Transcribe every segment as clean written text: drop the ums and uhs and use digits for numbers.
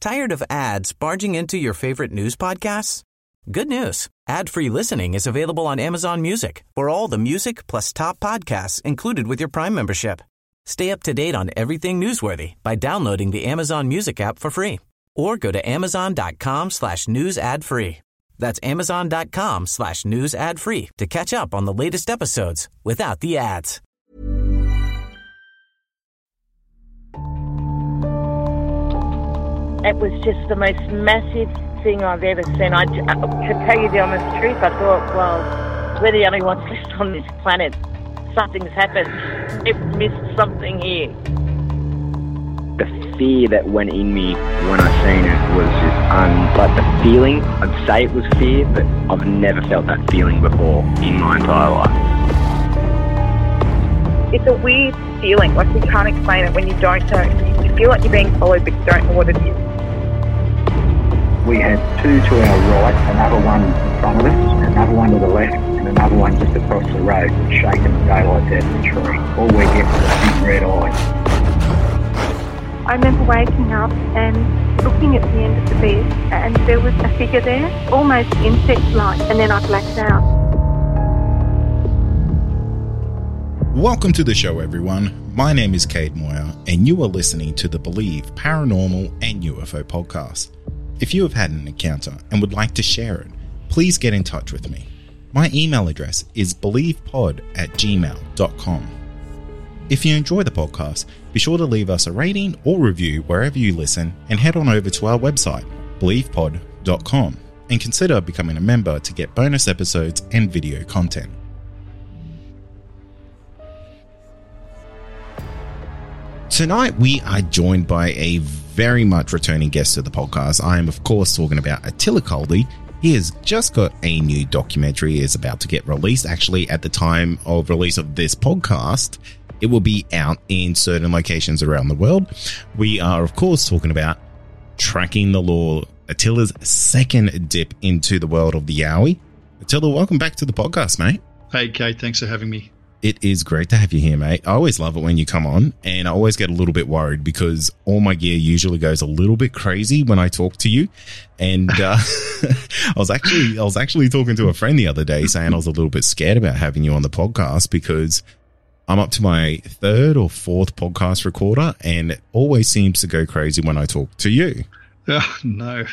Tired of ads barging into your favorite news podcasts? Good news. Ad-free listening is available on Amazon Music for all the music plus top podcasts included with your Prime membership. Stay up to date on everything newsworthy by downloading the Amazon Music app for free or go to amazon.com/news ad free. That's amazon.com/news ad free to catch up on the latest episodes without the ads. It was just the most massive thing I've ever seen. To tell you the honest truth, I thought, well, we're the only ones left on this planet. Something's happened. We've missed something here. The fear that went in me when I seen it was just like the feeling. I'd say it was fear, but I've never felt that feeling before in my entire life. It's a weird feeling, like we can't explain it when you don't know. You feel like you're being followed, but you don't know what it is. We had two to our right, another one in front of us, another one to the left, and another one just across the road, shaking the daylight out of the tree. All we get was big red eyes. I remember waking up and looking at the end of the bed, and there was a figure there, almost insect-like, and then I blacked out. Welcome to the show, everyone. My name is Cade Moyer, and you are listening to the Believe Paranormal and UFO podcast. If you have had an encounter and would like to share it, please get in touch with me. My email address is believepod@gmail.com. If you enjoy the podcast, be sure to leave us a rating or review wherever you listen and head on over to our website, believepod.com, and consider becoming a member to get bonus episodes and video content. Tonight, we are joined by a very much returning guest to the podcast. I am, of course, talking about Attila Caldi. He has just got a new documentary. It is about to get released. Actually, at the time of release of this podcast, it will be out in certain locations around the world. We are, of course, talking about Tracking the Law, Attila's second dip into the world of the Yowie. Attila, welcome back to the podcast, mate. Hey, Kate, thanks for having me. It is great to have you here, mate. I always love it when you come on, and I always get a little bit worried because all my gear usually goes a little bit crazy when I talk to you. And I was actually talking to a friend the other day saying I was a little bit scared about having you on the podcast because I'm up to my third or fourth podcast recorder, and it always seems to go crazy when I talk to you. Oh, no.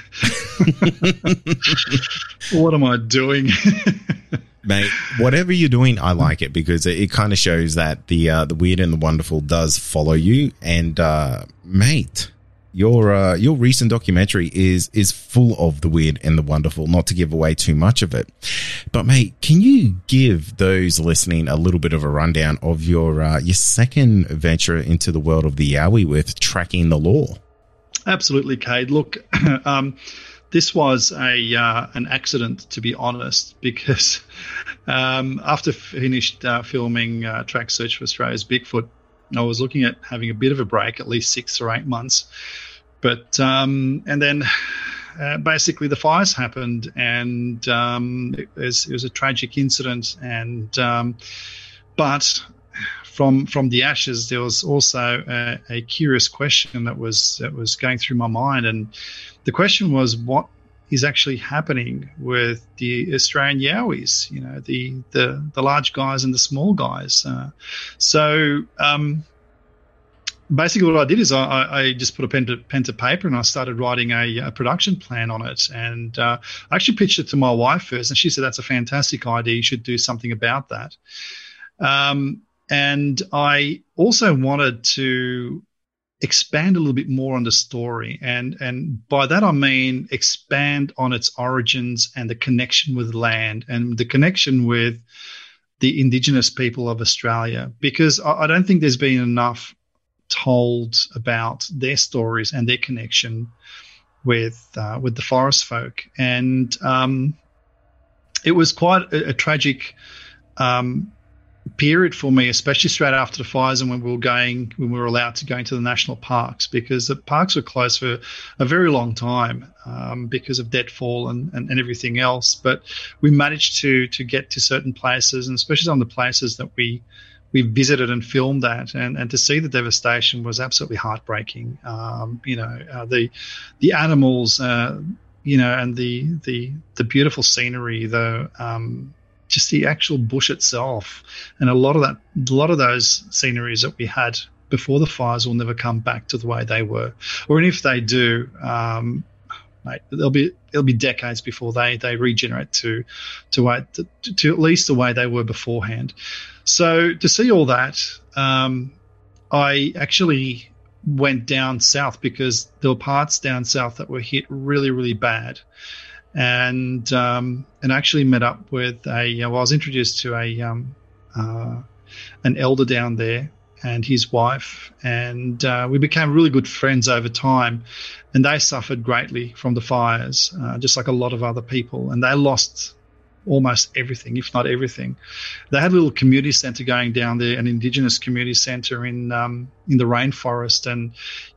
What am I doing? Mate, whatever you're doing, I like it because it kind of shows that the weird and the wonderful does follow you. And mate, your recent documentary is full of the weird and the wonderful. Not to give away too much of it, but mate, can you give those listening a little bit of a rundown of your second venture into the world of the Yowie with Tracking the Law? Absolutely, Cade. Look. This was an accident, to be honest, because after finished filming Track Search for Australia's Bigfoot, I was looking at having a bit of a break, at least 6 or 8 months. But and then basically the fires happened, and it was a tragic incident. And but from the ashes, there was also a curious question that was going through my mind, and the question was, what is actually happening with the Australian Yowies? You know, the large guys and the small guys. So basically, what I did is I just put a pen to paper and I started writing a production plan on it. And I actually pitched it to my wife first, and she said, "That's a fantastic idea. You should do something about that." And I also wanted to expand a little bit more on the story. And by that, I mean expand on its origins and the connection with land and the connection with the Indigenous people of Australia, because I don't think there's been enough told about their stories and their connection with the forest folk. And it was quite a tragic period for me, especially straight after the fires and when we were allowed to go into the national parks, because the parks were closed for a very long time because of deadfall and everything else. But we managed to get to certain places, and especially on the places that we we visited and filmed that, and to see the devastation was absolutely heartbreaking. The animals, and the beautiful scenery, just the actual bush itself, and a lot of those sceneries that we had before the fires will never come back to the way they were, or if they do, mate, it'll be decades before they regenerate to at least the way they were beforehand. So to see all that, I actually went down south because there were parts down south that were hit really, really bad, and actually met up with I was introduced to an elder down there and his wife, and we became really good friends over time. And they suffered greatly from the fires, just like a lot of other people, and they lost almost everything, if not everything. They had a little community centre going down there, an Indigenous community centre in the rainforest, and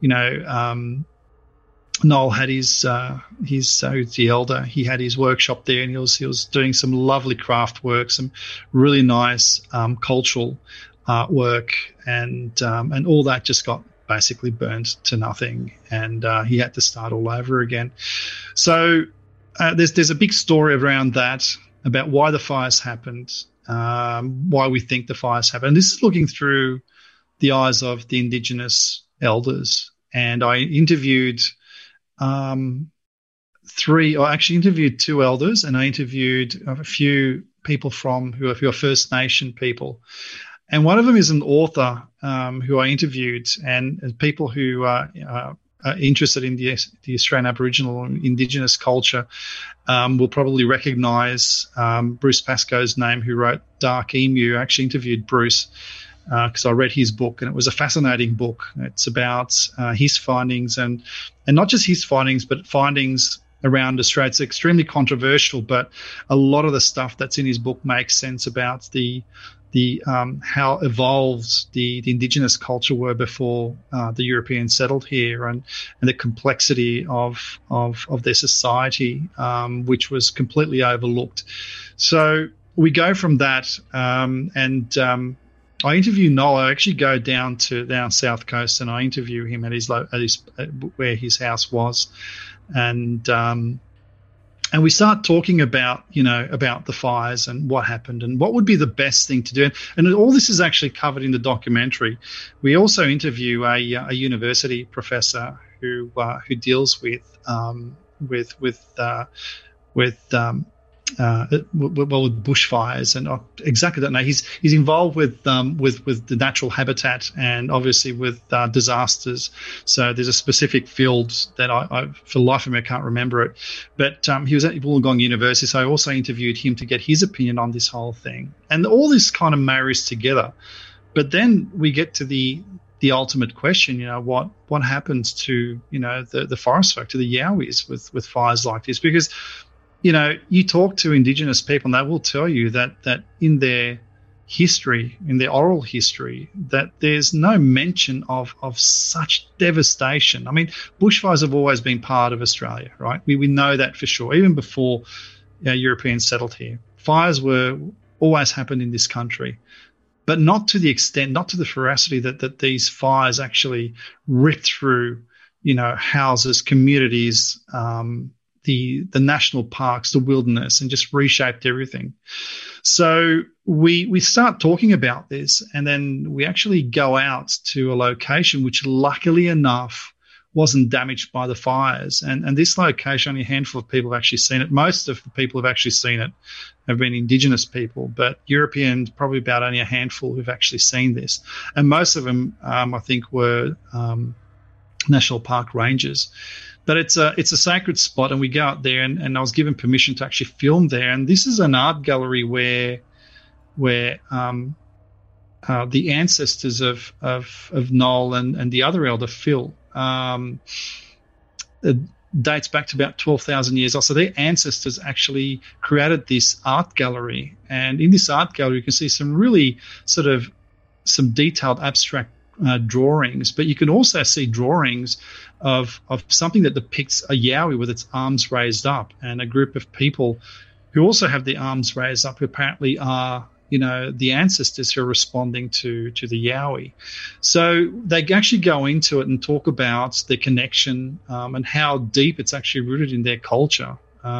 Noel had his the elder. He had his workshop there, and he was doing some lovely craft work, some really nice cultural artwork, and all that just got basically burned to nothing, and he had to start all over again. So there's a big story around that, about why the fires happened, why we think the fires happened. And this is looking through the eyes of the Indigenous elders. And I interviewed two elders, and I interviewed a few people who are First Nation people. And one of them is an author who I interviewed, and people who are interested in the Australian Aboriginal and Indigenous culture will probably recognise Bruce Pascoe's name, who wrote Dark Emu. I actually interviewed Bruce because I read his book, and it was a fascinating book. It's about his findings, and not just his findings, but findings around Australia. It's extremely controversial, but a lot of the stuff that's in his book makes sense about the how evolved the Indigenous culture were before the Europeans settled here, and the complexity of their society, which was completely overlooked. So we go from that, and I interview Noel. I actually go down South Coast, and I interview him at where his house was, and we start talking about the fires and what happened and what would be the best thing to do. And all this is actually covered in the documentary. We also interview a university professor who deals with bushfires and exactly that. Now he's involved with the natural habitat and obviously with disasters. So there's a specific field that I for the life of me I can't remember it, but he was at Wollongong University. So I also interviewed him to get his opinion on this whole thing, and all this kind of marries together. But then we get to the ultimate question, what happens to the forest folk, to the Yowies with fires like this? Because you talk to Indigenous people and they will tell you that in their history, in their oral history, that there's no mention of such devastation. I mean, bushfires have always been part of Australia, right? We know that for sure. Even before Europeans settled here, fires were always happened in this country, but not to the extent, not to the ferocity that these fires actually ripped through, houses, communities, the national parks, the wilderness, and just reshaped everything. So we start talking about this, and then we actually go out to a location which luckily enough wasn't damaged by the fires. And this location, only a handful of people have actually seen it. Most of the people who have actually seen it have been Indigenous people, but Europeans, probably about only a handful who've actually seen this. And most of them, I think, were national park rangers. But it's a sacred spot, and we go out there, and I was given permission to actually film there. And this is an art gallery where the ancestors of Noel and the other elder, Phil, it dates back to about 12,000 years old. So their ancestors actually created this art gallery, and in this art gallery you can see some really some detailed abstract drawings, but you can also see drawings of something that depicts a Yowie with its arms raised up, and a group of people who also have their arms raised up, who apparently are the ancestors who are responding to the Yowie. So they actually go into it and talk about their connection and how deep it's actually rooted in their culture.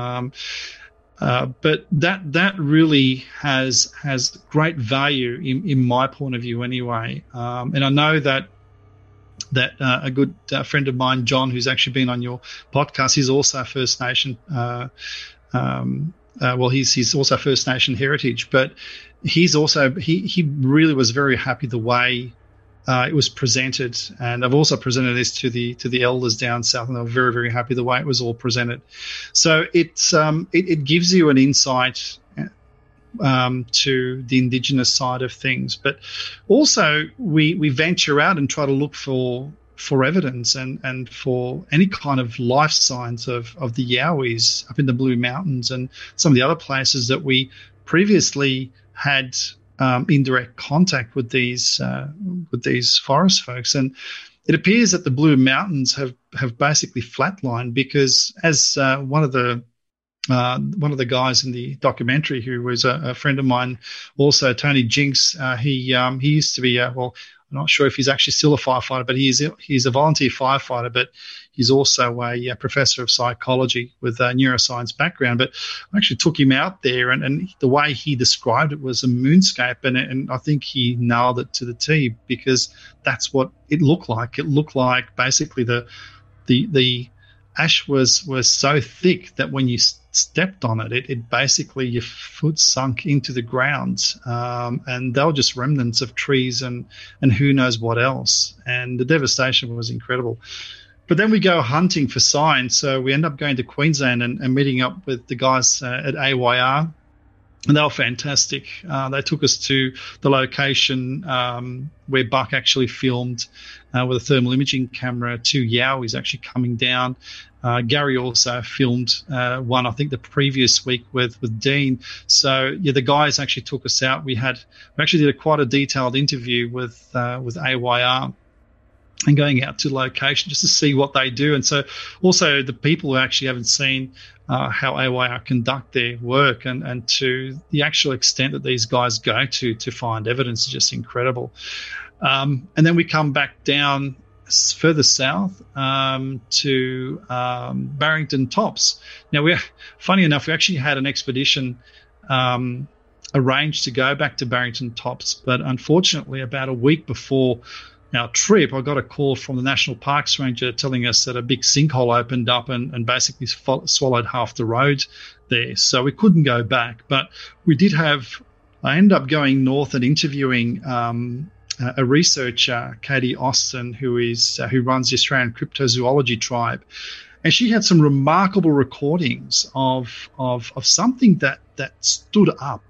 But that really has great value in my point of view anyway. And I know that a good friend of mine, John, who's actually been on your podcast, he's also First Nation. He's also First Nation heritage, but he's also he really was very happy the way it was presented, and I've also presented this to the elders down south, and they were very, very happy the way it was all presented. So it gives you an insight to the Indigenous side of things, but also we venture out and try to look for evidence and for any kind of life signs of the Yowies up in the Blue Mountains and some of the other places that we previously had indirect contact with these forest folks. And it appears that the Blue Mountains have basically flatlined, because as one of the guys in the documentary, who was a friend of mine, also Tony Jinks, he used to be I'm not sure if he's actually still a firefighter, but he's a volunteer firefighter, but he's also a professor of psychology with a neuroscience background. But I actually took him out there, and the way he described it was a moonscape, and I think he nailed it to the T, because that's what it looked like. It looked like basically the ash was so thick that when you stepped on it, it basically, your foot sunk into the ground, and they were just remnants of trees and who knows what else. And the devastation was incredible. But then we go hunting for signs, so we end up going to Queensland and meeting up with the guys at AYR, and they were fantastic. They took us to the location where Buck actually filmed with a thermal imaging camera 2 Yowies actually coming down. Gary also filmed one, I think, the previous week with Dean. So the guys actually took us out. We actually did quite a detailed interview with AYR, and going out to location just to see what they do. And so also the people who actually haven't seen how AYR conduct their work, and to the actual extent that these guys go to find evidence is just incredible. And then we come back down further south to Barrington Tops. Now, funny enough, we actually had an expedition arranged to go back to Barrington Tops, but unfortunately about a week before our trip, I got a call from the National Parks Ranger telling us that a big sinkhole opened up and basically swallowed half the road there. So we couldn't go back. But we did I ended up going north and interviewing a researcher, Katie Austin, who runs the Australian Cryptozoology Tribe. And she had some remarkable recordings of something that stood up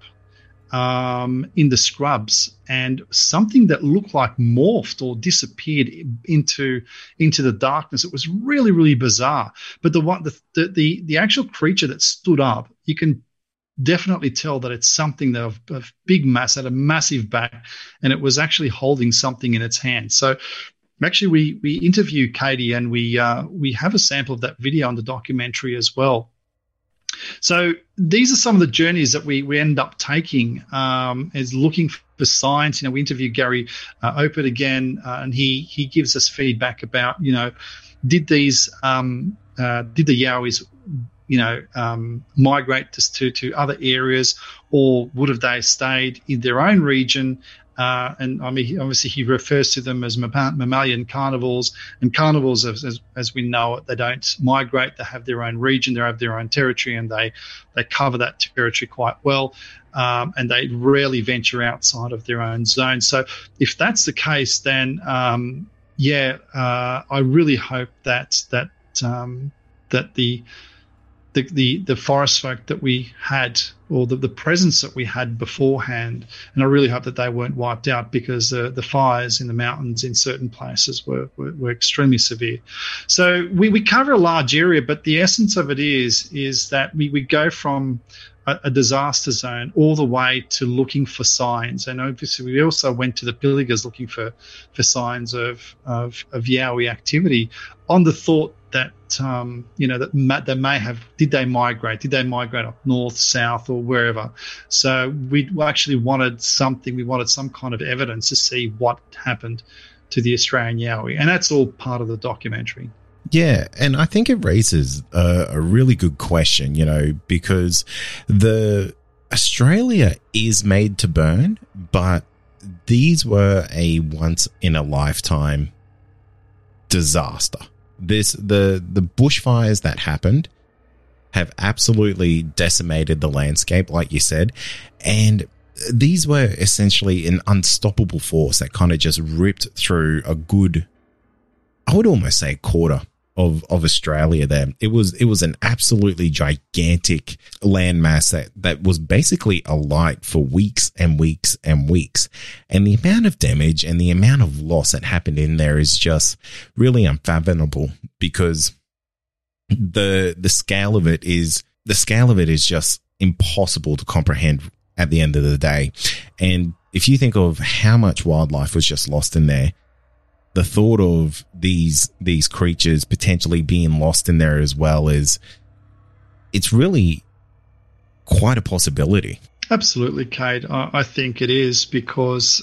in the scrubs, and something that looked like morphed or disappeared into the darkness. It was really, really bizarre. But the actual creature that stood up, you can definitely tell that it's something that of big mass, had a massive back, and it was actually holding something in its hand. So actually we interview Katie, and we have a sample of that video on the documentary as well. So these are some of the journeys that we end up taking, is looking for signs. We interview Gary Opert again, and he gives us feedback about, did the Yowies, migrate to other areas, or would have they stayed in their own region? And I mean, obviously he refers to them as mammalian carnivores, and carnivores, as we know it, they don't migrate. They have their own region, they have their own territory, and they cover that territory quite well, and they rarely venture outside of their own zone. So if that's the case, then I really hope that the forest folk that we had, or the presence that we had beforehand, and I really hope that they weren't wiped out, because the fires in the mountains in certain places were extremely severe. So we cover a large area, but the essence of it is that we go from a disaster zone all the way to looking for signs. And obviously we also went to the Pilligers looking for signs of Yowie activity, on the thought that they may have. Did they migrate? Did they migrate up north, south, or wherever? So we actually wanted something. We wanted some kind of evidence to see what happened to the Australian Yowie, and that's all part of the documentary. Yeah, and I think it raises a really good question, because the Australia is made to burn, but these were a once in a lifetime disaster. The bushfires that happened have absolutely decimated the landscape, like you said, and these were essentially an unstoppable force that kind of just ripped through a good, I would almost say, quarter of Australia there. It was an absolutely gigantic landmass that was basically alight for weeks and weeks and weeks. And the amount of damage and the amount of loss that happened in there is just really unfathomable, because the scale of it is just impossible to comprehend at the end of the day. And if you think of how much wildlife was just lost in there, the thought of these creatures potentially being lost in there as well it's really quite a possibility. Absolutely, Kate. I think it is, because,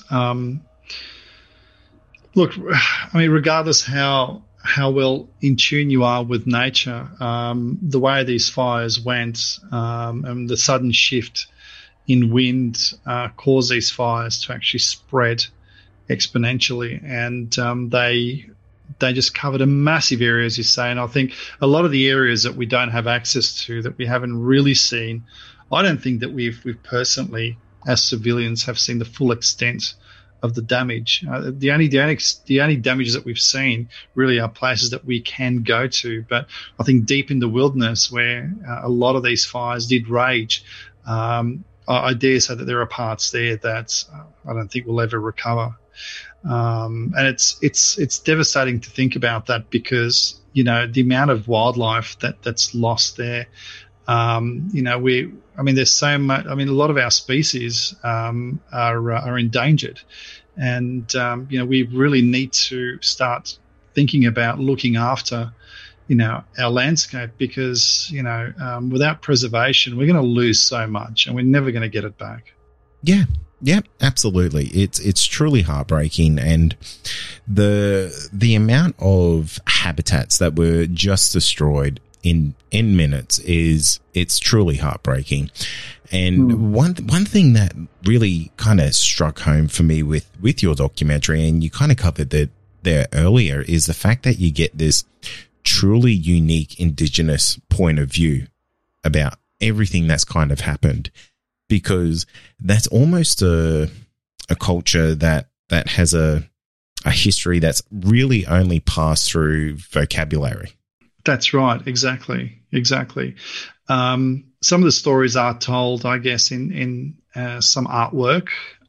look, I mean, regardless how well in tune you are with nature, the way these fires went, and the sudden shift in wind caused these fires to actually spread exponentially, and they just covered a massive area, as you say. And I think a lot of the areas that we don't have access to, that we haven't really seen, I don't think that we've personally, as civilians, have seen the full extent of the damage. The only damages that we've seen really are places that we can go to. But I think deep in the wilderness, where a lot of these fires did rage, I dare say that there are parts there that I don't think we'll ever recover. And it's devastating to think about that, because the amount of wildlife that's lost there. There's so much. I mean, a lot of our species are endangered, and we really need to start thinking about looking after our landscape, because without preservation, we're going to lose so much, and we're never going to get it back. Yeah, absolutely. It's truly heartbreaking, and the amount of habitats that were just destroyed in minutes it's truly heartbreaking. And one thing that really kind of struck home for me with your documentary, and you kind of covered that there earlier, is the fact that you get this truly unique Indigenous point of view about everything that's kind of happened, because that's almost a culture that has a history that's really only passed through vocabulary. That's right. Exactly. Some of the stories are told, I guess, in some artwork,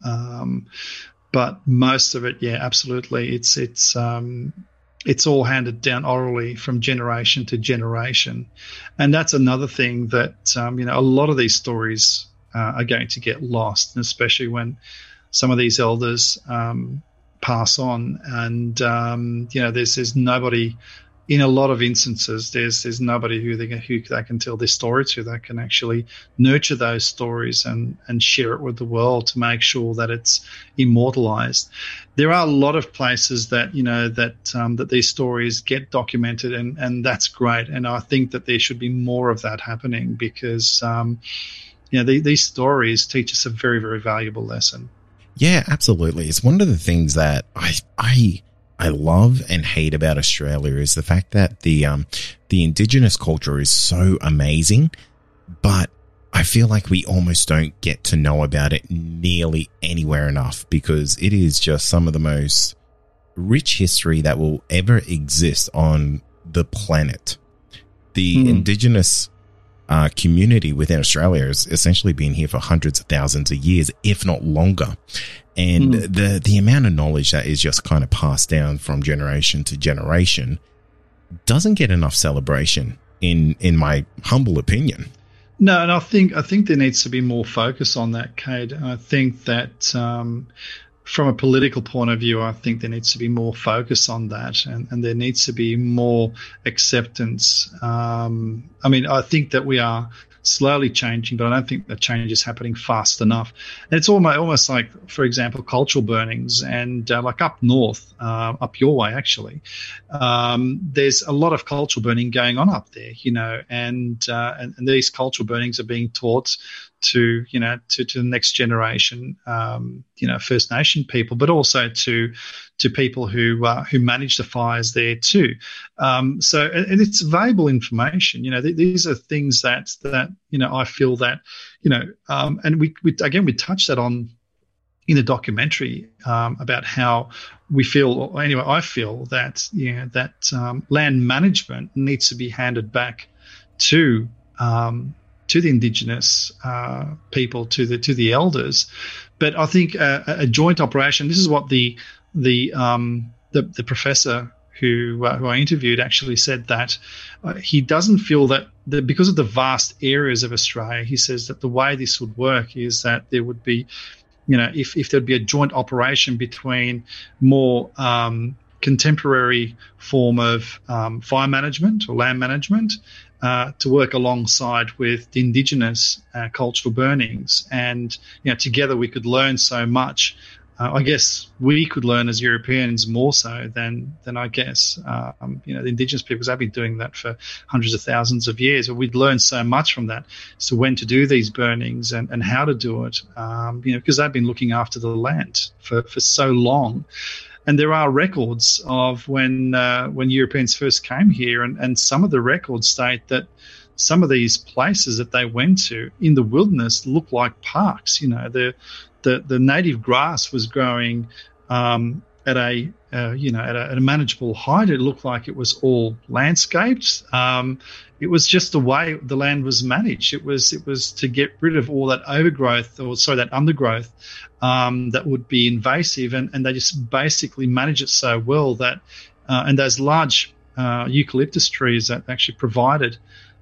but most of it, yeah, absolutely. It's all handed down orally from generation to generation, and that's another thing that a lot of these stories are going to get lost, and especially when some of these elders pass on, and there's nobody. In a lot of instances, there's nobody who they can tell their story to, that can actually nurture those stories and share it with the world to make sure that it's immortalized. There are a lot of places that that these stories get documented, and that's great. And I think that there should be more of that happening, because these stories teach us a very, very valuable lesson. Yeah, absolutely. It's one of the things that I love and hate about Australia is the fact that the Indigenous culture is so amazing, but I feel like we almost don't get to know about it nearly anywhere enough, because it is just some of the most rich history that will ever exist on the planet. The Indigenous community within Australia has essentially been here for hundreds of thousands of years, if not longer. And the amount of knowledge that is just kind of passed down from generation to generation doesn't get enough celebration, in my humble opinion. No, and I think there needs to be more focus on that, Kate. I think that from a political point of view, I think there needs to be more focus on that, and there needs to be more acceptance. I mean, I think that we are slowly changing, but I don't think that change is happening fast enough. And it's almost like, for example, cultural burnings, and like up north, up your way actually, there's a lot of cultural burning going on up there, you know, and these cultural burnings are being taught to the next generation, First Nation people, but also to people who manage the fires there too. So and it's valuable information. You know, these are things that I feel that and we touched that on in the documentary about how we feel. Or anyway, I feel that land management needs to be handed back to the Indigenous people, to the elders. But I think a joint operation. This is what the professor who I interviewed actually said, that he doesn't feel that because of the vast areas of Australia, he says that the way this would work is that there would be, if there'd be a joint operation between more contemporary form of fire management or land management, to work alongside with the Indigenous cultural burnings, and together we could learn so much. I guess we could learn as Europeans more so than I guess the Indigenous people, because they've been doing that for hundreds of thousands of years. But we'd learn so much from that. So when to do these burnings and how to do it, because they've been looking after the land for so long. And there are records of when Europeans first came here, and some of the records state that some of these places that they went to in the wilderness look like parks. The native grass was growing at a manageable height. It looked like it was all landscaped. It was just the way the land was managed. It was to get rid of all that that undergrowth that would be invasive, and they just basically manage it so well that and those large eucalyptus trees that actually provided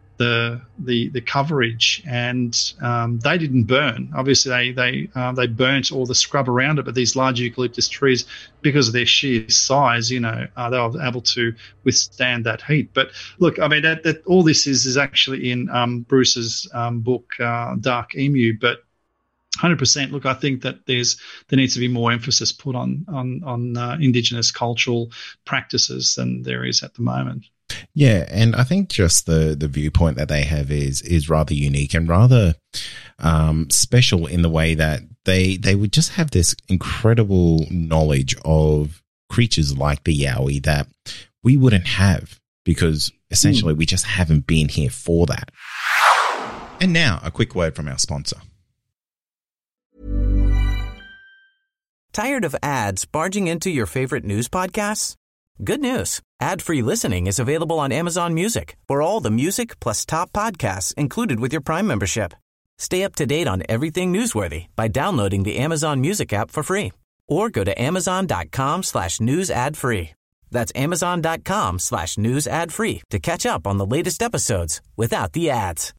the coverage, and they didn't burn. Obviously, they burnt all the scrub around it, but these large eucalyptus trees, because of their sheer size, they were able to withstand that heat. But look, I mean, that all this is actually in Bruce's book, Dark Emu. But 100%. Look, I think that there needs to be more emphasis put on Indigenous cultural practices than there is at the moment. Yeah, and I think just the viewpoint that they have is rather unique and rather special in the way that they would just have this incredible knowledge of creatures like the Yowie that we wouldn't have, because essentially we just haven't been here for that. And now a quick word from our sponsor. Tired of ads barging into your favorite news podcasts? Good news. Ad-free listening is available on Amazon Music for all the music plus top podcasts included with your Prime membership. Stay up to date on everything newsworthy by downloading the Amazon Music app for free, or go to amazon.com/news ad free. That's amazon.com/news ad free to catch up on the latest episodes without the ads.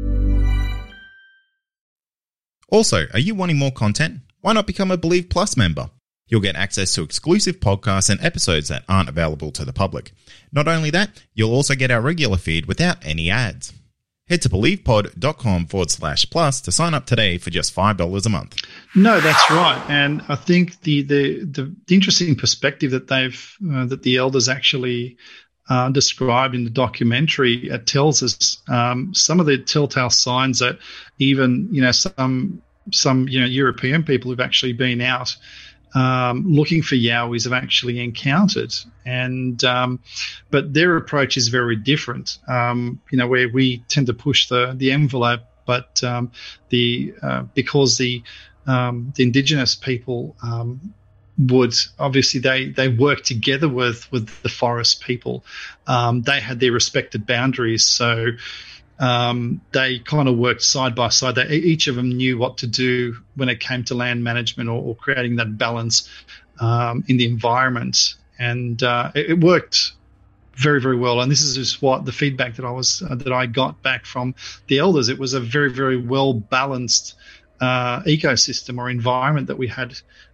Also, are you wanting more content? Why not become a Believe Plus member? You'll get access to exclusive podcasts and episodes that aren't available to the public. Not only that, you'll also get our regular feed without any ads. Head to believepod.com/plus to sign up today for just $5 a month. No, that's right. And I think the interesting perspective that that the elders actually described in the documentary, it tells us some of the telltale signs that even some European people who've actually been out looking for Yowies have actually encountered, and but their approach is very different. Where we tend to push the envelope, but because the Indigenous people would obviously they work together with the forest people. They had their respected boundaries, so they kind of worked side by side. Each of them knew what to do when it came to land management or creating that balance in the environment, and it worked very, very well. And this is just what the feedback that I got back from the elders. It was a very, very well balanced ecosystem or environment that we had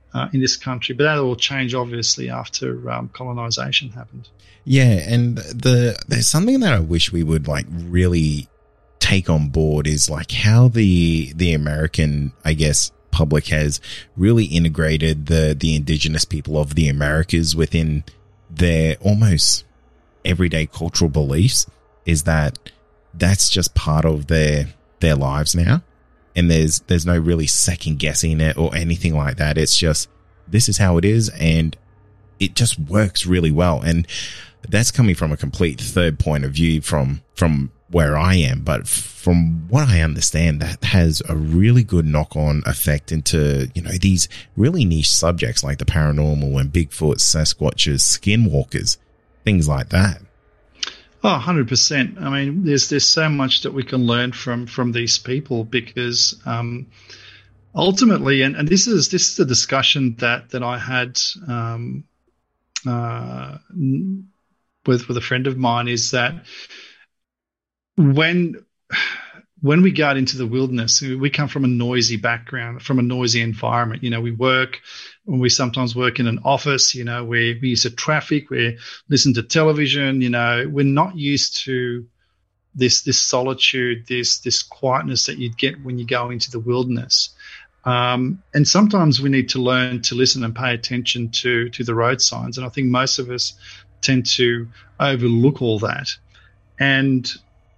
in this country. But that all changed, obviously, after colonisation happened. Yeah, and there's something that I wish we would like really take on board is like how the American, I guess, public has really integrated the indigenous people of the Americas within their almost everyday cultural beliefs. Is that's just part of their lives now, and there's no really second guessing it or anything like that. It's just, this is how it is, and it just works really well. And that's coming from a complete third point of view from where I am. But from what I understand, that has a really good knock-on effect into, you know, these really niche subjects like the paranormal and Bigfoot, Sasquatches, skinwalkers, things like that. Oh, 100%. I mean, there's so much that we can learn from these people, because ultimately, and this is a discussion that I had with a friend of mine, is that when we go out into the wilderness, we come from a noisy background, from a noisy environment. You know, we sometimes work in an office, you know, where we use the traffic, we listen to television, you know, we're not used to this solitude, this quietness that you'd get when you go into the wilderness. And sometimes we need to learn to listen and pay attention to the road signs. And I think most of us tend to overlook all that. And,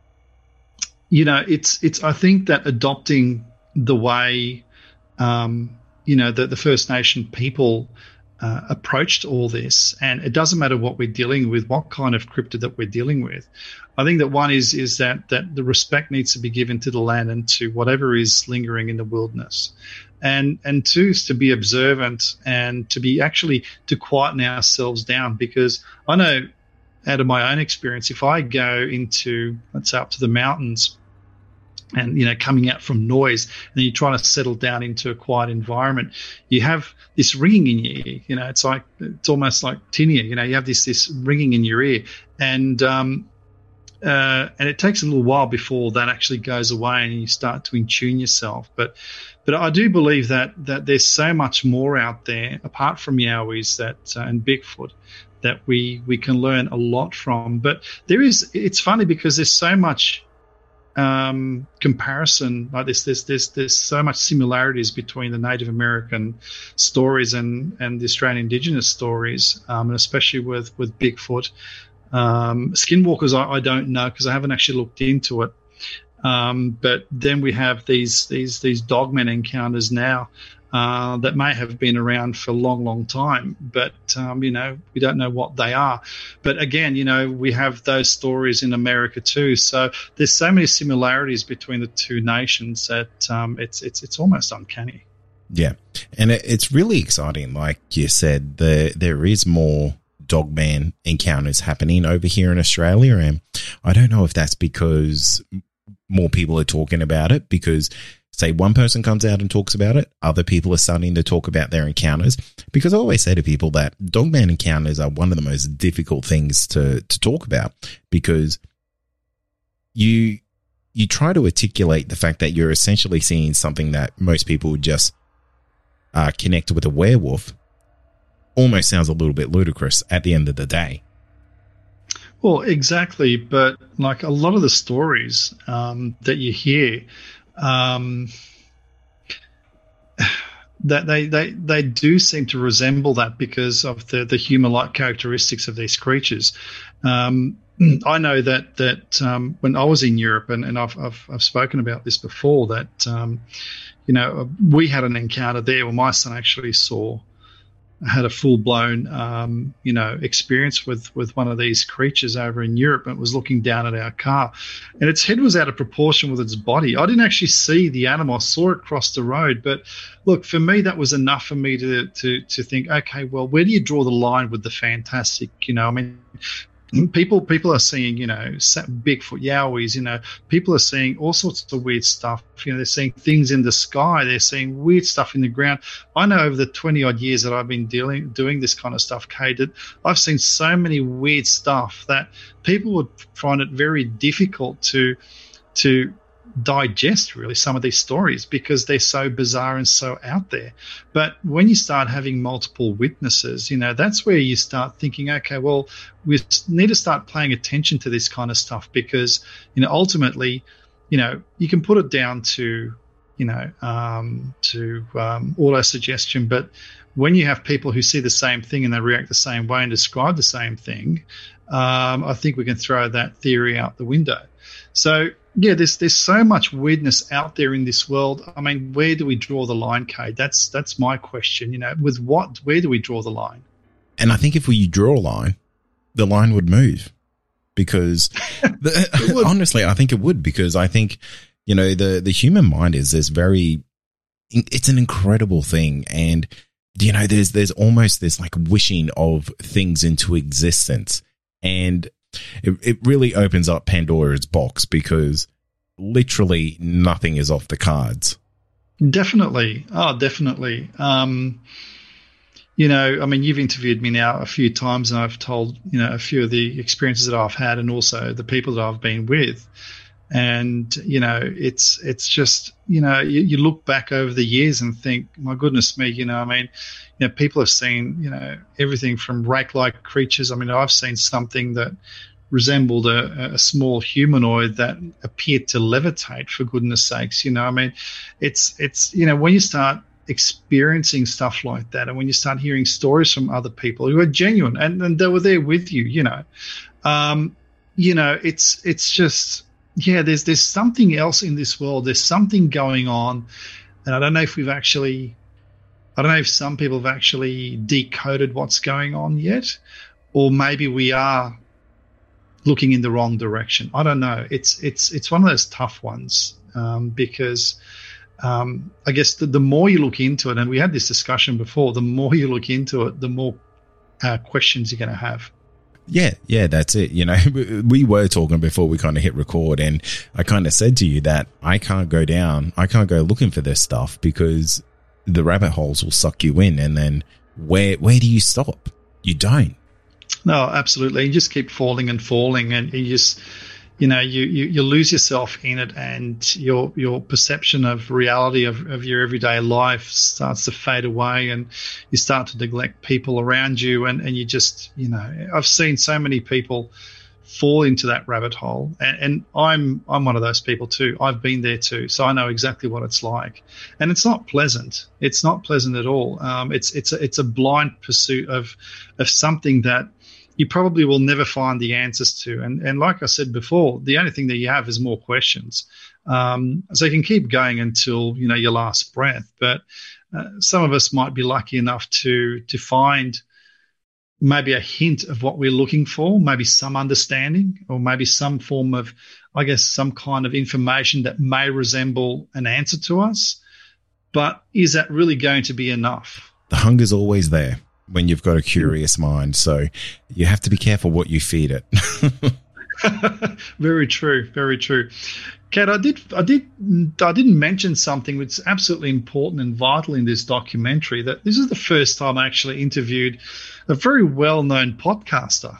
you know, it's I think that adopting the way, you know, the First Nation people approached all this, and it doesn't matter what we're dealing with, what kind of cryptid that we're dealing with. I think that one is that the respect needs to be given to the land and to whatever is lingering in the wilderness, and two is to be observant and to be actually to quieten ourselves down, because I know out of my own experience, if I go into, let's say, up to the mountains, and, you know, coming out from noise, and you're trying to settle down into a quiet environment, you have this ringing in your ear. You know, it's almost like tinea. You know, you have this ringing in your ear, and it takes a little while before that actually goes away, and you start to in-tune yourself. But I do believe that there's so much more out there apart from Yowies and Bigfoot that we can learn a lot from. But it's funny because there's so much comparison, like there's so much similarities between the Native American stories and the Australian Indigenous stories, and especially with Bigfoot. Skinwalkers, I don't know, because I haven't actually looked into it. But then we have these dogmen encounters now that may have been around for a long, long time, but you know, we don't know what they are. But again, you know, we have those stories in America too. So there's so many similarities between the two nations that it's almost uncanny. Yeah, and it's really exciting. Like you said, there is more dogman encounters happening over here in Australia, and I don't know if that's because more people are talking about it, because say one person comes out and talks about it, other people are starting to talk about their encounters. Because I always say to people that dogman encounters are one of the most difficult things to talk about, because you try to articulate the fact that you're essentially seeing something that most people would just connect with a werewolf. Almost sounds a little bit ludicrous at the end of the day. Well, exactly. But like a lot of the stories that you hear, that they do seem to resemble that because of the human-like characteristics of these creatures. I know that when I was in Europe, and I've spoken about this before, that you know, we had an encounter there where my son actually had a full-blown, you know, experience with one of these creatures over in Europe, and it was looking down at our car, and its head was out of proportion with its body. I didn't actually see the animal. I saw it cross the road, but look, for me, that was enough for me to think, okay, well, where do you draw the line with the fantastic? You know, I mean, people are seeing, you know, Bigfoot, Yowies, you know, people are seeing all sorts of weird stuff. You know, they're seeing things in the sky. They're seeing weird stuff in the ground. I know over the 20-odd years that I've been doing this kind of stuff, Kate, that I've seen so many weird stuff that people would find it very difficult to digest really some of these stories because they're so bizarre and so out there. But when you start having multiple witnesses, that's where you start thinking, okay, well, we need to start paying attention to this kind of stuff because, ultimately, you can put it down to, auto-suggestion, but when you have people who see the same thing and they react the same way and describe the same thing, I think we can throw that theory out the window. So, yeah, there's so much weirdness out there in this world. I mean, where do we draw the line, Kate? That's my question. With what? Where do we draw the line? And I think if we draw a line, the line would move because honestly, I think it would because I think, the human mind is it's an incredible thing. And, there's almost this like wishing of things into existence. And it really opens up Pandora's box because literally nothing is off the cards. Definitely. Oh, definitely. You've interviewed me now a few times and I've told, a few of the experiences that I've had and also the people that I've been with. And, it's just, you look back over the years and think, my goodness me, people have seen, everything from rake-like creatures. I mean, I've seen something that resembled a small humanoid that appeared to levitate, for goodness sakes. It's when you start experiencing stuff like that and when you start hearing stories from other people who are genuine and they were there with you, it's just, yeah, there's something else in this world. There's something going on. And I don't know if some people have actually decoded what's going on yet, or maybe we are looking in the wrong direction. I don't know. It's one of those tough ones because I guess the more you look into it, and we had this discussion before, the more you look into it, the more questions you're going to have. Yeah, that's it. We were talking before we kind of hit record, and I kind of said to you that I can't go looking for this stuff because the rabbit holes will suck you in, and then where do you stop? You don't. No, absolutely. You just keep falling, and you just, you lose yourself in it, and your perception of reality of your everyday life starts to fade away, and you start to neglect people around you, and you just, I've seen so many people fall into that rabbit hole, and I'm one of those people too. I've been there too, so I know exactly what it's like, and it's not pleasant. It's not pleasant at all. It's a blind pursuit of something that you probably will never find the answers to. And like I said before, the only thing that you have is more questions. So you can keep going until, your last breath. But some of us might be lucky enough to find maybe a hint of what we're looking for, maybe some understanding, or maybe some form of, I guess, some kind of information that may resemble an answer to us. But is that really going to be enough? The hunger's always there when you've got a curious mind. So you have to be careful what you feed it. Very true. Very true. Kat, I didn't mention something which is absolutely important and vital in this documentary, that this is the first time I actually interviewed a very well-known podcaster.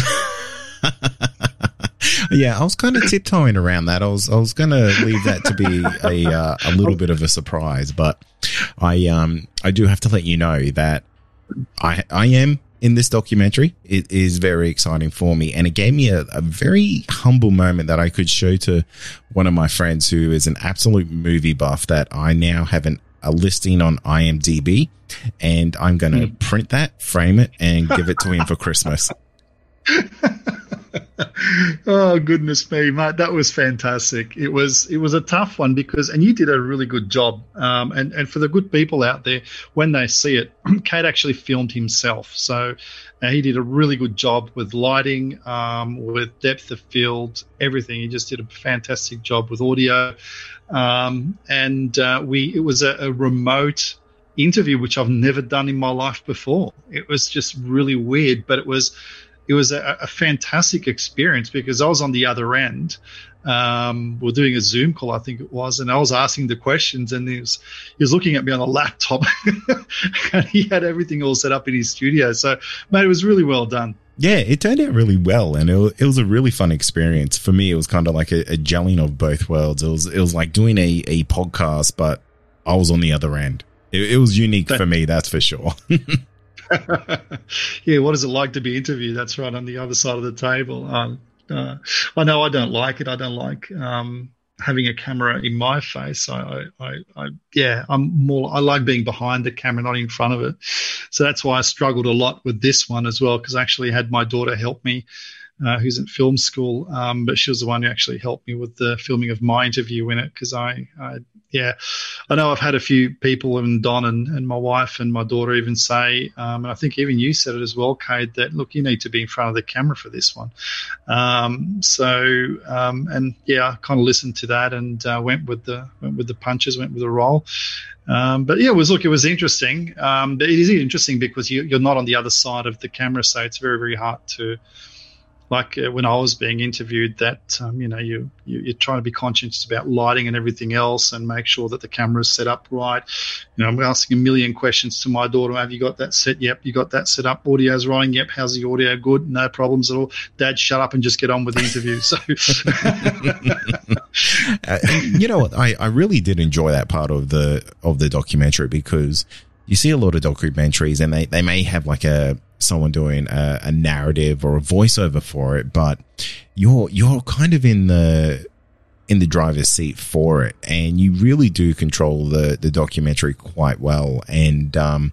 Yeah, I was kind of tiptoeing around that. I was going to leave that to be a little bit of a surprise, but I do have to let you know that I am in this documentary. It is very exciting for me, and it gave me a very humble moment that I could show to one of my friends who is an absolute movie buff, that I now have a listing on IMDb, and I'm going to print that, frame it, and give it to him for Christmas. Oh, goodness me, mate. That was fantastic. It was a tough one and you did a really good job. And for the good people out there, when they see it, Kate actually filmed himself. So he did a really good job with lighting, with depth of field, everything. He just did a fantastic job with audio. It was a remote interview, which I've never done in my life before. It was just really weird, but it was a fantastic experience because I was on the other end. We're doing a Zoom call, I think it was, and I was asking the questions, and he was looking at me on a laptop, and he had everything all set up in his studio. So, mate, it was really well done. Yeah, it turned out really well, and it was a really fun experience. For me, it was kind of like a gelling of both worlds. It was like doing a podcast, but I was on the other end. It was unique for me, that's for sure. Yeah, what is it like to be interviewed? That's right, on the other side of the table. I know I don't like it. I don't like having a camera in my face. I'm more. I like being behind the camera, not in front of it. So that's why I struggled a lot with this one as well, because I actually had my daughter help me, who's at film school, but she was the one who actually helped me with the filming of my interview in it, because I know I've had a few people, and Don and my wife and my daughter even say, and I think even you said it as well, Cade, that, look, you need to be in front of the camera for this one. I kind of listened to that and went with the punches, went with the role. But yeah, it was interesting. It is interesting because you're not on the other side of the camera, so it's very, very hard to, like when I was being interviewed, that you're trying to be conscious about lighting and everything else, and make sure that the camera's set up right. I'm asking a million questions to my daughter. Have you got that set? Yep. You got that set up? Audio's rolling? Yep. How's the audio? Good. No problems at all. Dad, shut up and just get on with the interview. So, you know what? I really did enjoy that part of the documentary, because you see a lot of documentaries and they may have like someone doing a narrative or a voiceover for it, but you're kind of in the driver's seat for it, and you really do control the documentary quite well. And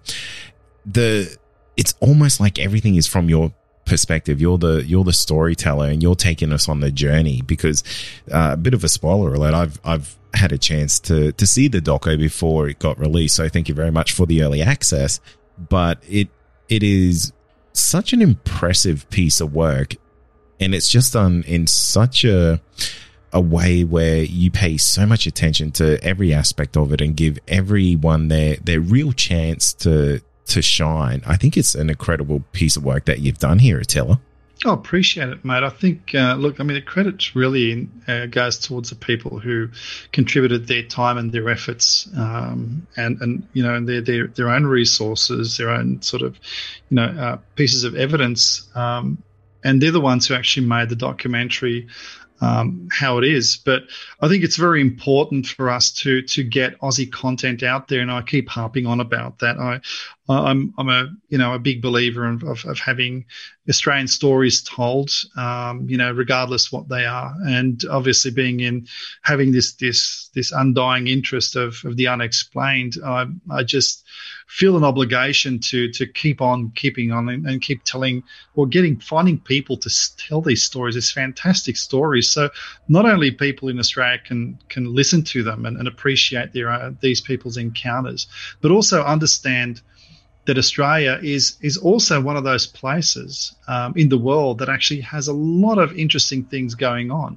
it's almost like everything is from your perspective. You're the storyteller, and you're taking us on the journey, because a bit of a spoiler alert, I've had a chance to see the doco before it got released, so thank you very much for the early access. But it is such an impressive piece of work, and it's just done in such a way where you pay so much attention to every aspect of it and give everyone their real chance to shine. I think it's an incredible piece of work that you've done here, Attila. I appreciate it, mate. I think, the credit really goes towards the people who contributed their time and their efforts, and their own resources, their own sort of, pieces of evidence, and they're the ones who actually made the documentary how it is. But I think it's very important for us to get Aussie content out there, and I keep harping on about that. I'm a big believer of having Australian stories told, regardless what they are, and obviously having this undying interest of the unexplained. I just feel an obligation to keep on keeping on and keep telling, or finding people to tell these stories, these fantastic stories. So not only people in Australia can listen to them and appreciate these people's encounters, but also understand that Australia is also one of those places in the world that actually has a lot of interesting things going on.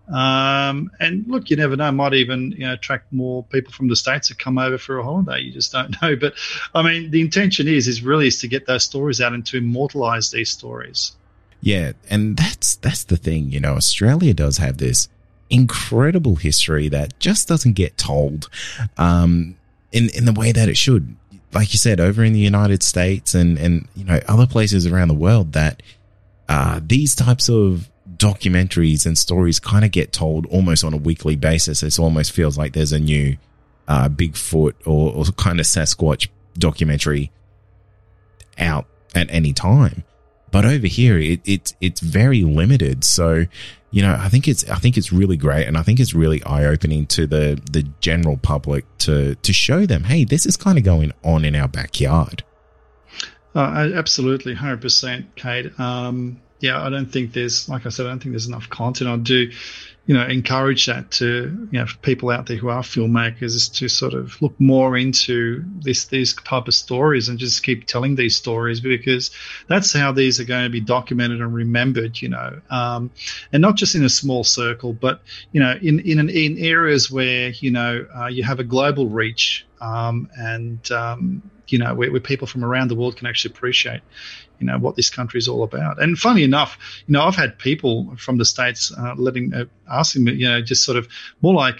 And look, you never know, might even attract more people from the States to come over for a holiday. You just don't know. But I mean, the intention is to get those stories out and to immortalize these stories. Yeah, and that's the thing. Australia does have this incredible history that just doesn't get told in the way that it should. Like you said, over in the United States and other places around the world, that these types of documentaries and stories kind of get told almost on a weekly basis. It almost feels like there's a new Bigfoot or kind of Sasquatch documentary out at any time. But over here, it's very limited. So, I think it's really great, and I think it's really eye-opening to the general public to show them, hey, this is kind of going on in our backyard. Absolutely, 100%, Cade. I don't think there's enough content. I do, encourage that to, for people out there who are filmmakers, is to sort of look more into these type of stories and just keep telling these stories, because that's how these are going to be documented and remembered, and not just in a small circle, but, in areas where, you have a global reach, and where people from around the world can actually appreciate, what this country is all about. And funny enough, I've had people from the States asking me, just sort of more like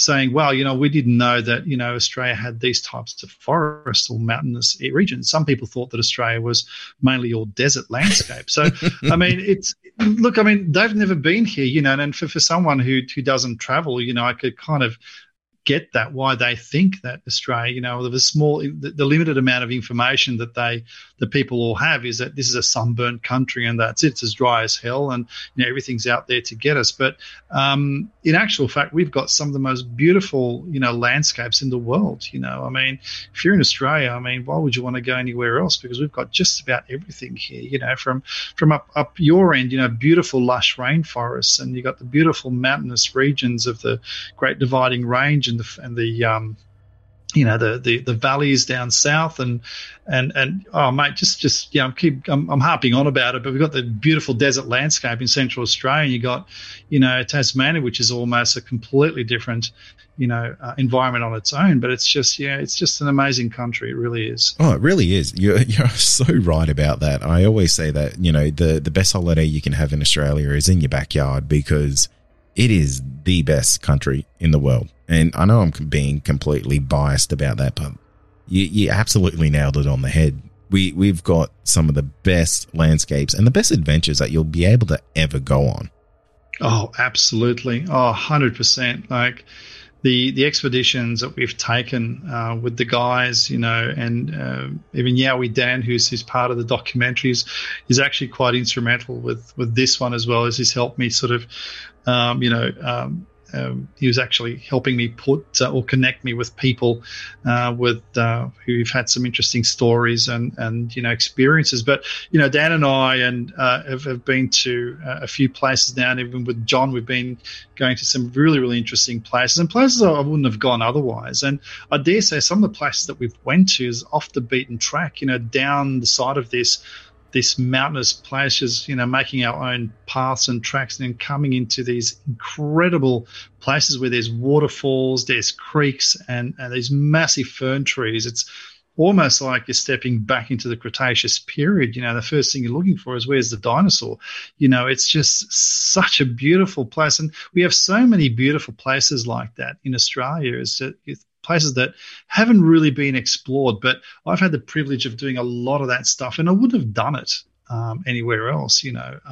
saying, well, we didn't know that, Australia had these types of forests or mountainous regions. Some people thought that Australia was mainly all desert landscape. So, I mean, they've never been here, and for someone who doesn't travel, I could kind of get that, why they think that Australia, the limited amount of information that the people all have is that this is a sunburnt country and that's it. It's as dry as hell, and everything's out there to get us. But in actual fact, we've got some of the most beautiful landscapes in the world. If you're in Australia, why would you want to go anywhere else? Because we've got just about everything here. From up your end, beautiful lush rainforests, and you've got the beautiful mountainous regions of the Great Dividing Range and the valleys down south, and oh mate, I'm harping on about it, but we've got the beautiful desert landscape in Central Australia, and you got Tasmania, which is almost a completely different environment on its own, but it's just an amazing country. It really is. Oh, it really is. You're so right about that. I always say that the best holiday you can have in Australia is in your backyard, because it is the best country in the world. And I know I'm being completely biased about that, but you absolutely nailed it on the head. We've got some of the best landscapes and the best adventures that you'll be able to ever go on. Oh, absolutely. Oh, 100%. Like the expeditions that we've taken with the guys, and even Yowie Dan, who's part of the documentaries, is actually quite instrumental with this one as well, as he's helped me sort of, he was actually helping me put or connect me with people who've had some interesting stories and experiences. But Dan and I have been to a few places now, and even with John, we've been going to some really, really interesting places, and places I wouldn't have gone otherwise. And I dare say some of the places that we've went to is off the beaten track. Down the side of this mountainous places, making our own paths and tracks, and then coming into these incredible places where there's waterfalls, there's creeks, and these massive fern trees. It's almost like you're stepping back into the Cretaceous period. The first thing you're looking for is, where's the dinosaur? It's just such a beautiful place. And we have so many beautiful places like that in Australia. It's places that haven't really been explored, but I've had the privilege of doing a lot of that stuff, and I wouldn't have done it anywhere else,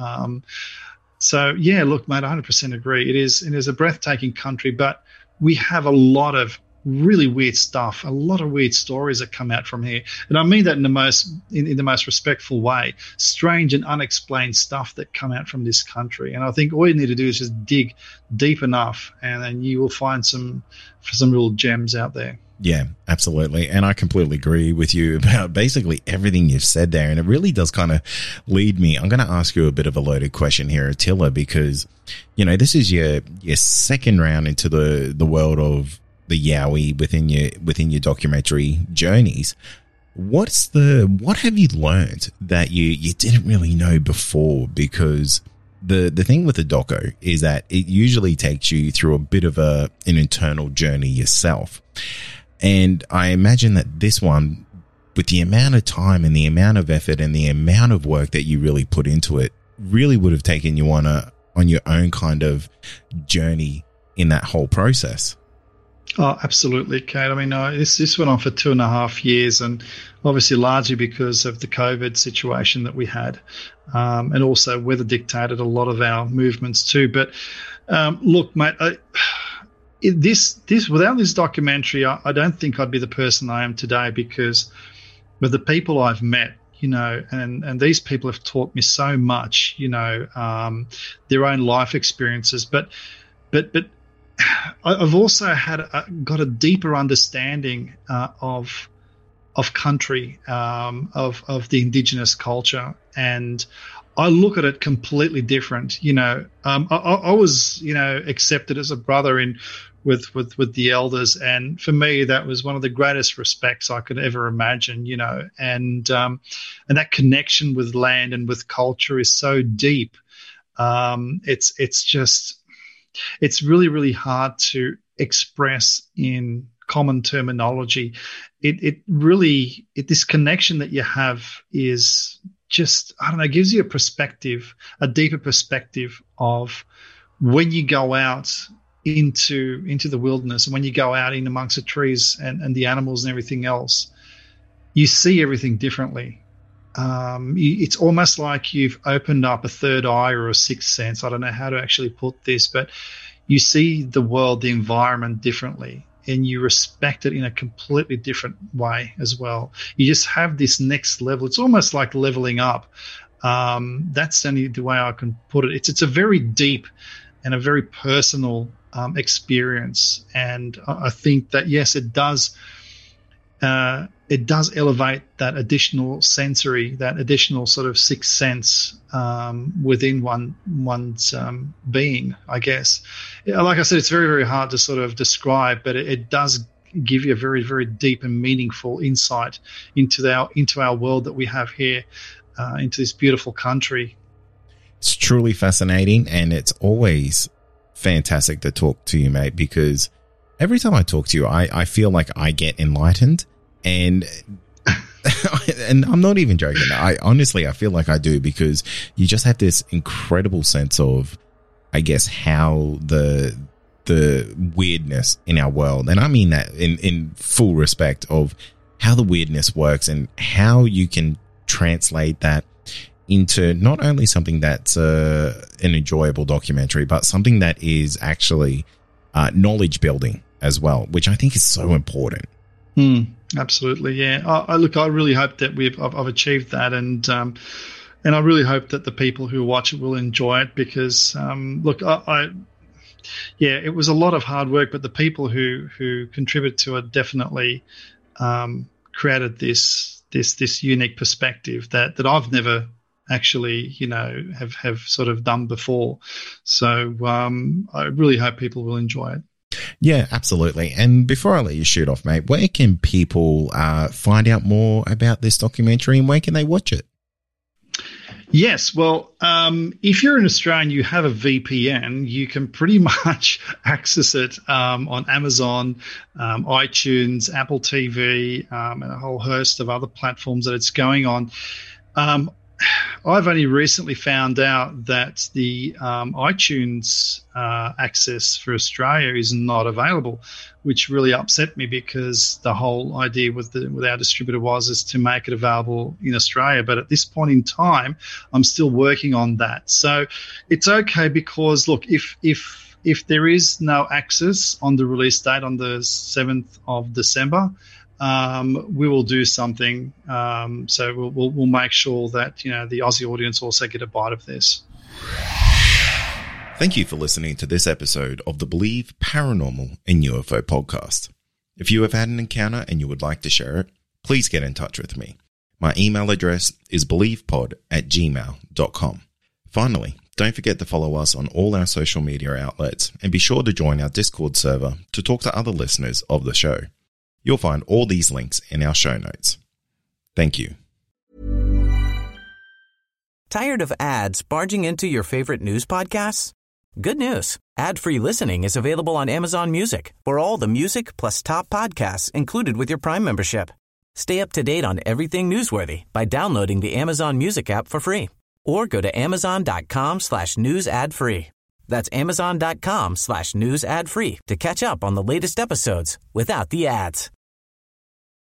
So yeah, look, mate, 100% agree. It is a breathtaking country, but we have a lot of really weird stuff, a lot of weird stories that come out from here, and I mean that in the most respectful way. Strange and unexplained stuff that come out from this country, and I think all you need to do is just dig deep enough, and then you will find some real gems out there. Yeah, absolutely. And I completely agree with you about basically everything you've said there. And it really does kind of lead me. I'm going to ask you a bit of a loaded question here, Attila, because, this is your second round into the world of the Yowie within your documentary journeys. What have you learned that you didn't really know before? Because the thing with the doco is that it usually takes you through a bit of an internal journey yourself. And I imagine that this one, with the amount of time and the amount of effort and the amount of work that you really put into it, really would have taken you on your own kind of journey in that whole process. Oh, absolutely, Kate. This went on for 2.5 years, and obviously largely because of the COVID situation that we had, and also weather dictated a lot of our movements too. But look, mate, without this documentary, I don't think I'd be the person I am today, because with the people I've met, and these people have taught me so much, their own life experiences, but I've also got a deeper understanding of country, of the Indigenous culture, and I look at it completely different. I was accepted as a brother with the elders, and for me that was one of the greatest respects I could ever imagine. And that connection with land and with culture is so deep. It's really, really hard to express in common terminology. This connection that you have is just, I don't know, gives you a deeper perspective of when you go out into the wilderness, and when you go out in amongst the trees and the animals and everything else, you see everything differently. It's almost like you've opened up a third eye or a sixth sense. I don't know how to actually put this, but you see the world, the environment differently, and you respect it in a completely different way as well. You just have this next level. It's almost like leveling up. That's only the way I can put it. It's a very deep and a very personal experience, and I think that yes, it does elevate that additional sensory, that additional sort of sixth sense within one's being, I guess. Like I said, it's very, very hard to sort of describe, but it does give you a very, very deep and meaningful insight into our world that we have here, into this beautiful country. It's truly fascinating, and it's always fantastic to talk to you, mate, because every time I talk to you, I feel like I get enlightened, and and I'm not even joking. I feel like I do, because you just have this incredible sense of, I guess, how the weirdness in our world, and I mean that in full respect, of how the weirdness works and how you can translate that into not only something that's an enjoyable documentary, but something that is actually knowledge building as well, which I think is so important. Absolutely, yeah. I really hope that I've achieved that, and I really hope that the people who watch it will enjoy it, because it was a lot of hard work, but the people who contributed to it definitely created this unique perspective that I've never actually, have sort of done before. So I really hope people will enjoy it. Yeah, absolutely. And before I let you shoot off, mate, where can people find out more about this documentary, and where can they watch it? Yes, well, if you're in Australia and you have a VPN, you can pretty much access it on Amazon, iTunes, Apple TV, and a whole host of other platforms that it's going on. I've only recently found out that the iTunes access for Australia is not available, which really upset me, because the whole idea with our distributor is to make it available in Australia. But at this point in time, I'm still working on that. So it's okay, because look, if there is no access on the release date on the 7th of December, we will do something. So we'll make sure that the Aussie audience also get a bite of this. Thank you for listening to this episode of the Believe Paranormal and UFO podcast. If you have had an encounter and you would like to share it, please get in touch with me. My email address is believepod@gmail.com. Finally, don't forget to follow us on all our social media outlets, and be sure to join our Discord server to talk to other listeners of the show. You'll find all these links in our show notes. Thank you. Tired of ads barging into your favorite news podcasts? Good news. Ad-free listening is available on Amazon Music for all the music plus top podcasts included with your Prime membership. Stay up to date on everything newsworthy by downloading the Amazon Music app for free, or go to amazon.com/news ad free. That's amazon.com/news ad free to catch up on the latest episodes without the ads.